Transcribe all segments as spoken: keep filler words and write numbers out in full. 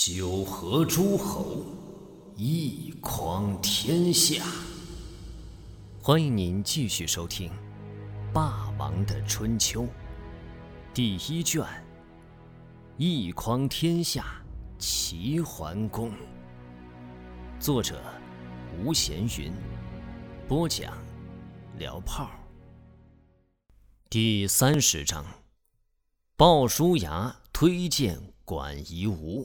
九合诸侯，一匡天下。 欢迎您继续收听《霸王的春秋》第一卷，一匡天下齐桓公。作者吴闲云，播讲聊炮。第三十章，鲍叔牙推荐管夷吾。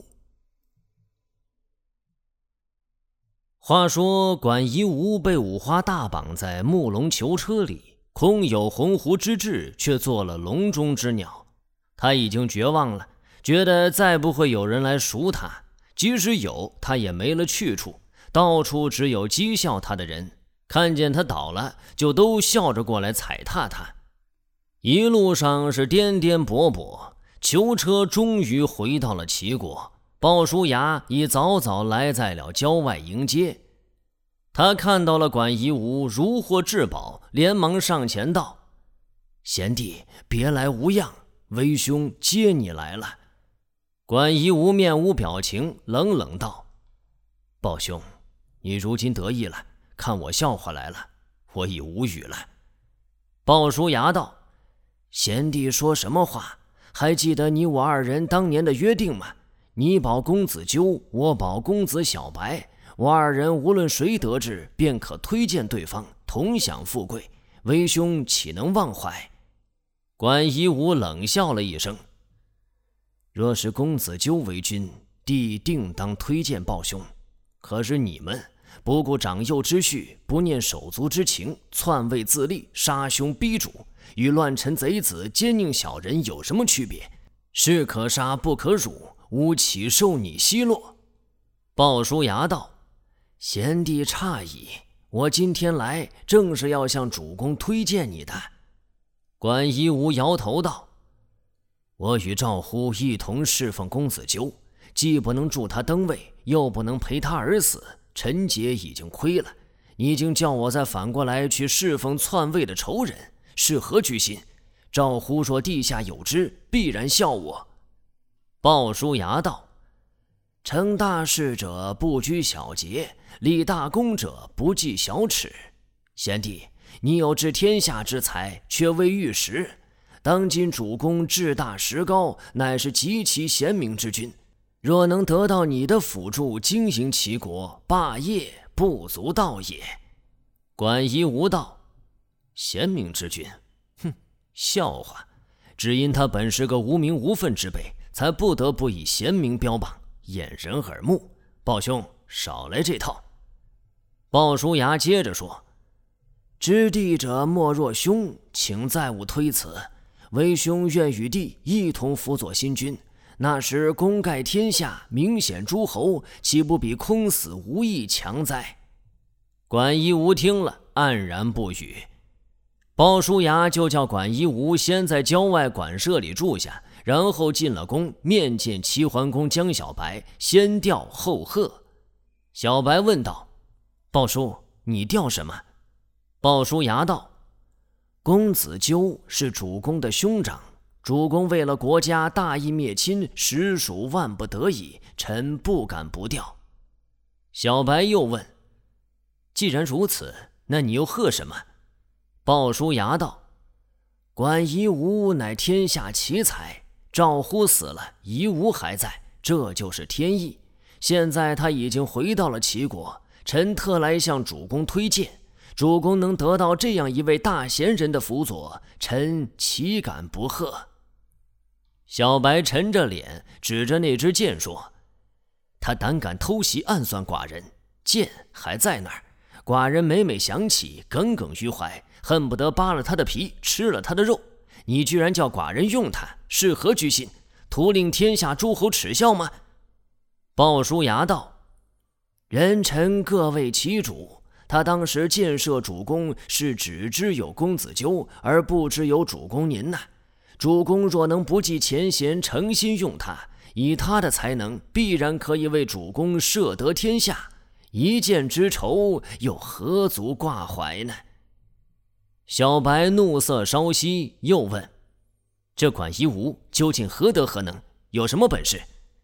话说管夷吾被五花大绑在木龙囚车里，空有鸿鹄之志，却做了笼中之鸟。他已经绝望了，觉得再不会有人来赎他，即使有，他也没了去处，到处只有讥笑他的人，看见他倒了，就都笑着过来踩踏他。一路上是颠颠簸簸，囚车终于回到了齐国。鲍叔牙已早早来在了郊外迎接。他看到了管夷吾如获至宝，连忙上前道：贤弟，别来无恙，为兄接你来了。管夷吾面无表情，冷冷道：鲍兄，你如今得意了，看我笑话来了，我已无语了。鲍叔牙道：贤弟说什么话？还记得你我二人当年的约定吗？你保公子纠，我保公子小白，我二人无论谁得志，便可推荐对方，同享富贵，为兄岂能忘怀？管夷吾冷笑了一声：若是公子纠为君，弟定当推荐鲍兄。可是你们不顾长幼之序，不念手足之情，篡位自立，杀兄逼主，与乱臣贼子奸佞小人有什么区别？士可杀不可辱，吾岂受你奚落？鲍叔牙道：贤弟诧异，我今天来正是要向主公推荐你的。管夷吾摇头道：我与赵乎一同侍奉公子纠，既不能助他登位，又不能陪他而死，臣节已经亏了。你竟叫我再反过来去侍奉篡位的仇人，是何居心？赵乎若地下有知，必然笑我。鲍叔牙道：成大事者不拘小节，立大功者不计小耻。贤弟，你有治天下之才，却未遇时。当今主公志大识高，乃是极其贤明之君，若能得到你的辅助，经营齐国，霸业不足道也。管夷吾道：贤明之君，哼，笑话！只因他本是个无名无分之辈，才不得不以贤明标榜，掩人耳目。鲍兄，少来这套。鲍叔牙接着说：知弟者莫若兄，请再勿推辞。为兄愿与弟一同辅佐新君，那时功盖天下，明显诸侯，岂不比空死无益强哉？管夷吾听了，黯然不语。鲍叔牙就叫管夷吾先在郊外馆舍里住下，然后进了宫，面见齐桓公江小白，先吊后贺。小白问道：鲍叔，你吊什么？鲍叔牙道：公子纠是主公的兄长，主公为了国家大义灭亲，实属万不得已，臣不敢不吊。小白又问：既然如此，那你又贺什么？鲍叔牙道：管夷吾乃天下奇才，赵乎死了，夷吾还在，这就是天意。现在他已经回到了齐国，臣特来向主公推荐。主公能得到这样一位大贤人的辅佐，臣岂敢不贺？小白沉着脸，指着那支箭说：他胆敢偷袭暗算寡人，箭还在那儿。寡人每每想起，耿耿于怀，恨不得扒了他的皮，吃了他的肉。你居然叫寡人用他，是何居心？图令天下诸侯耻笑吗？鲍叔牙道：人臣各为其主，他当时建设主公，是只知有公子纠，而不知有主公您呐。主公若能不计前嫌，诚心用他，以他的才能，必然可以为主公摄得天下。一箭之仇，又何足挂怀呢？小白怒色稍息，又问：这管夷吾究竟何德何能，有什么本事？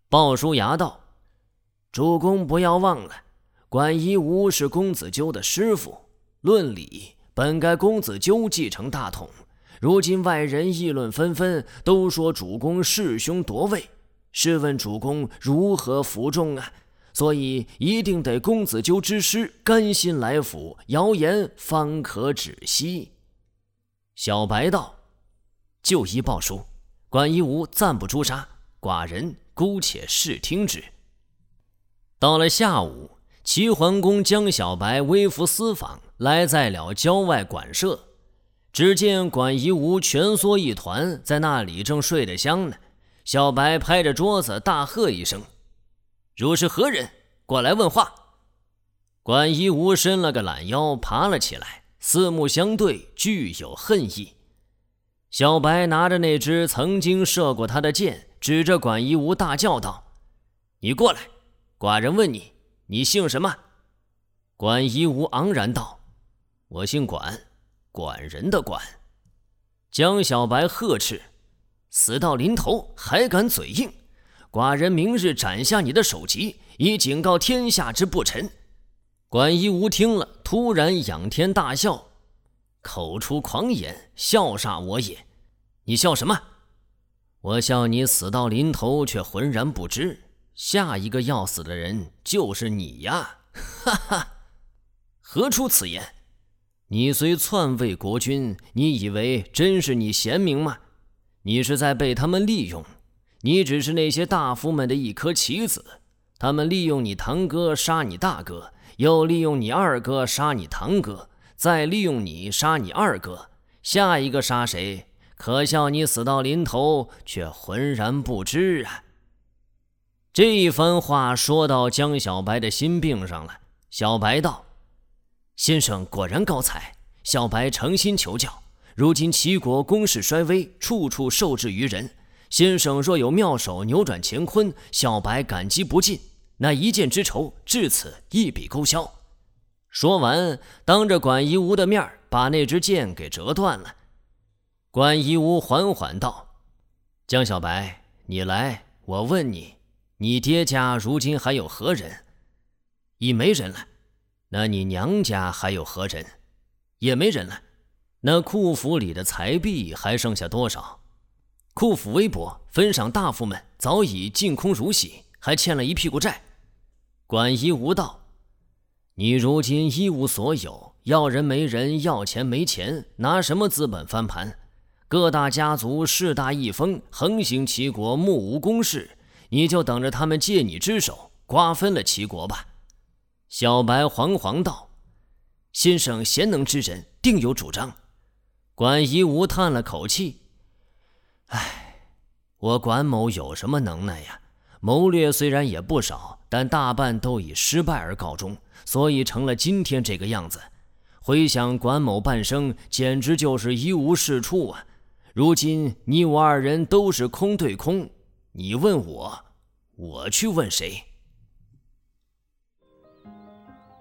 鲍叔牙道：“主公不要忘了，管夷吾是公子纠的师傅，论理本该公子纠继承大统。如今外人议论纷纷，都说主公弑兄夺位，试问主公如何服众啊？所以一定得公子纠之师甘心来辅，谣言方可止息。”小白道：“就依鲍叔，管夷吾暂不诛杀，寡人姑且视听之。”到了下午，齐桓公江小白微服私访，来在了郊外馆舍。只见管夷吾蜷缩一团，在那里正睡得香呢。小白拍着桌子大喝一声：“汝是何人？过来问话！”管夷吾伸了个懒腰，爬了起来，四目相对，具有恨意。小白拿着那支曾经射过他的箭，指着管夷吾大叫道：“你过来，寡人问你，你姓什么？”管夷吾昂然道：“我姓管，管人的管。”江小白呵斥：“死到临头还敢嘴硬！寡人明日斩下你的首级，以警告天下之不臣。”管夷吾听了，突然仰天大笑，口出狂言，笑煞我也。你笑什么？我笑你死到临头却浑然不知，下一个要死的人就是你呀！哈哈！何出此言？你虽篡位国君，你以为真是你贤明吗？你是在被他们利用，你只是那些大夫们的一颗棋子，他们利用你堂哥杀你大哥，又利用你二哥杀你堂哥，再利用你杀你二哥，下一个杀谁？可笑你死到临头却浑然不知啊！这一番话说到江小白的心病上了。小白道：“先生果然高才，小白诚心求教。如今齐国攻势衰微，处处受制于人，先生若有妙手扭转乾坤，小白感激不尽。那一箭之仇，至此一笔勾销。”说完，当着管夷吾的面把那支箭给折断了。管夷吾缓缓道：“江小白，你来，我问你，你爹家如今还有何人？”“已没人了。”“那你娘家还有何人？”“也没人了。”“那库府里的财币还剩下多少？”“库府微薄，分赏大夫们早已尽空如洗，还欠了一屁股债。”管夷吾道：“你如今一无所有，要人没人，要钱没钱，拿什么资本翻盘？各大家族势大一方，横行齐国，目无公事，你就等着他们借你之手瓜分了齐国吧。”小白惶惶道：“先生贤能之人，定有主张。”管夷吾叹了口气：“唉，我管某有什么能耐呀？谋略虽然也不少，但大半都以失败而告终，所以成了今天这个样子。回想管某半生，简直就是一无是处啊！如今你我二人都是空对空，你问我，我去问谁？”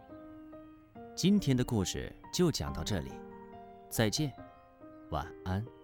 今天的故事就讲到这里，再见，晚安。